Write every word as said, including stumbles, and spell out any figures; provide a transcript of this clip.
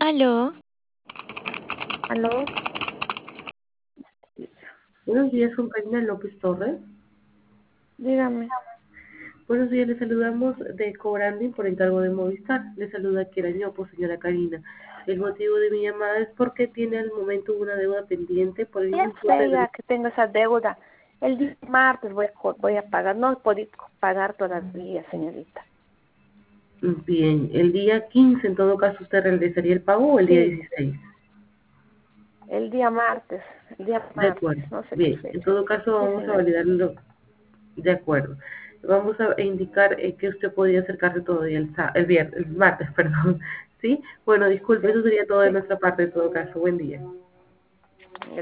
Aló, ¿Aló? Buenos días, con Karina López Torres. Dígame. Buenos días, le saludamos de Cobranding por encargo de Movistar. Le saluda Kiera Ñopo, señora Karina. El motivo de mi llamada es porque tiene al momento una deuda pendiente por el Ya importe sé de... ya que tengo esa deuda. El día martes voy a, co- voy a pagar. No he podido pagar todavía, señorita. Bien, el día quince, en todo caso, ¿usted realizaría el pago o el día Sí, dieciséis? el día martes. El día De martes. acuerdo. No sé qué Bien, en fecha. todo caso Sí, vamos a señorita. validarlo. De acuerdo. Vamos a indicar eh, que usted podría acercarse todavía el, sa- el viernes, el martes, perdón. ¿Sí? Bueno, disculpe, Sí, eso sería todo de sí. nuestra parte en todo caso. Buen día.